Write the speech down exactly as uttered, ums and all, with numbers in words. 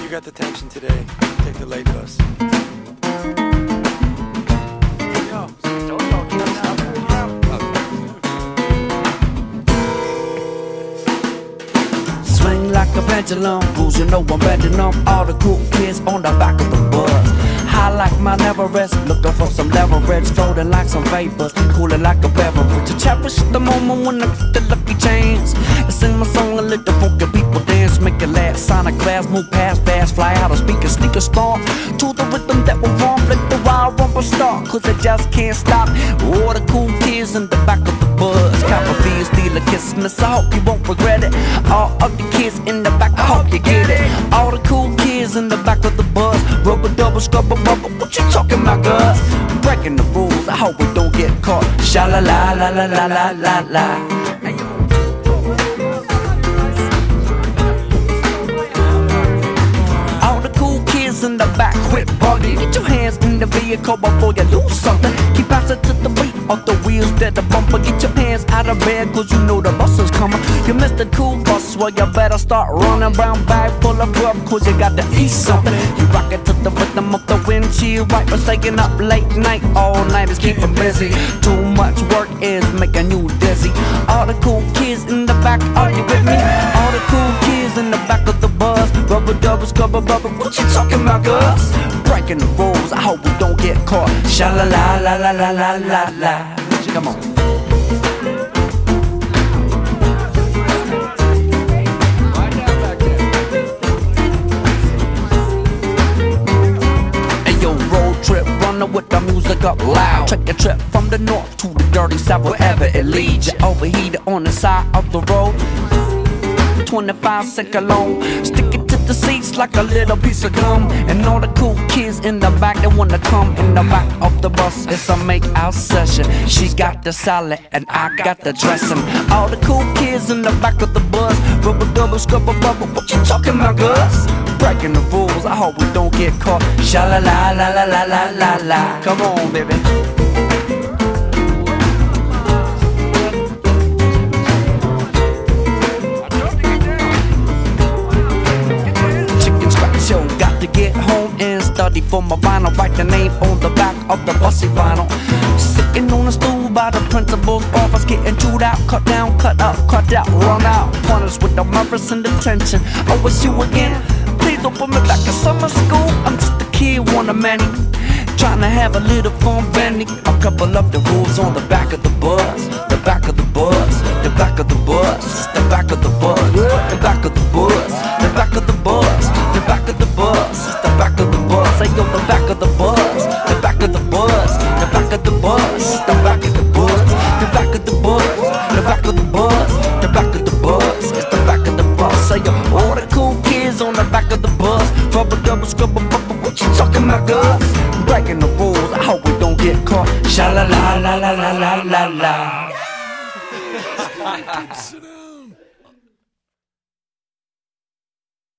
You got the tension today. Take the late bus. Swing like a pendulum, rules, you know I'm bending them. All the cool kids on the back of the bus. High like Mount Everest, looking for some leverage, floating like some vapors, cooling like a beverage. To cherish the moment when I get the lucky chance. I sing my song and let the funky people dance, make it last. Sonic blast, move past fast, fly out of speakers, sneakers stomp to the rhythm that will warm, let the wild rumble start, cause it just can't stop. All the cool kids in the back of the bus, copper fees, steal a kiss, miss, I hope you won't regret it. All of the kids in the back, I hope you get it. All the cool kids in the back of the bus, rubber double, scrubber, rubber, what you talking about, Gus? Breaking the rules, I hope we don't get caught. Sha la la la la la la la la. In the back, quit bugging. Get your hands in the vehicle before you lose something. Keep passing to the beat of the wheels that the bumper. Get your hands out of bed, cause you know the bus is coming. You missed the cool bus, well you better start running. Brown bag full of grub, cause you got to eat something. You rock it to the rhythm of the windshield wiper. Staying up late night, all night is keeping busy. Too much work is making you dizzy. All the cool kids in the back, are you with me? All the cool kids in the back of the bus, rubber doubles, cover bubble, what you talking about, Gus? Breaking the rules, I hope we don't get caught. Sha la la la la la la la la. Come on. Hey yo, road trip runner with the music up loud. Take a trip from the north to the dirty south, wherever it leads you. Overheated on the side of the road, twenty-five second long. Stick it to the seats like a little piece of gum. And all the cool kids in the back, they wanna come in the back of the bus. It's a make out session. She got the salad and I got the dressing. All the cool kids in the back of the bus, rubber double, scrubber bubble, what you talking about, Gus? Breaking the rules, I hope we don't get caught. Sha la la la la la la la la. Come on, baby. Got to get home and study for my vinyl. Write the name on the back of the bussy vinyl. Sitting on a stool by the principal's office, getting chewed out, cut down, cut up, cut out, run out. Punished with the murderous and detention. Oh, it's you again. Please don't put me back in summer school. I'm just a kid, want a many. Trying to have a little fun bending. A couple of the rules on the back of the bus. The back of the bus. The back of the bus. The back of the bus. The back of the bus. The back of the bus. The back of the bus. The back of the bus. Say yo, the back of the bus. The back of the bus. The back of the bus. The back of the bus. The back of the bus. The back of the bus. The back of the bus. It's the back of the bus. Say yo, all the cool kids on the back of the bus. Rubber double, scrubber, bubble. What you talking about, Gus? Breaking the rules, I hope we don't get caught. Sha la la la la la la la la.